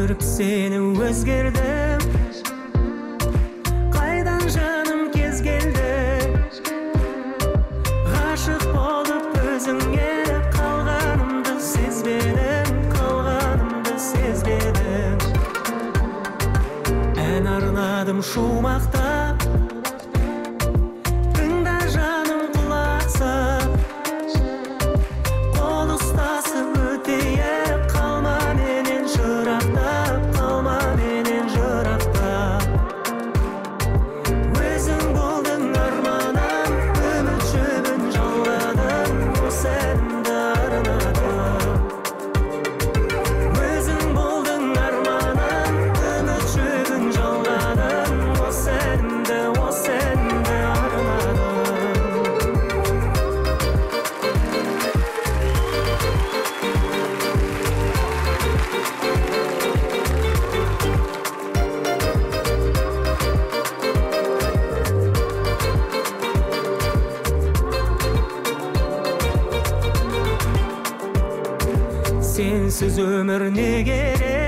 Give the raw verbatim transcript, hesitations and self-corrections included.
көріп сені өзгердім, қайдан жаным кез келді, ғашық болып өзіңе қалғанымды сезбедім, қалғанымды сезбедім. Ән арнадым шумақтап, тыңда жаным құлақсып, қол ұстасып өтейік, қалма менен жырақтап, қалма менен жырақтап. Өзің болдың арманым, үміт жібін жалғадым, осы әнімді арнадым. Өзің болдың арманым, үміт жібін жалғадым, осы әнімді, осы әнімді арнадым. Сенсіз өмір не керек?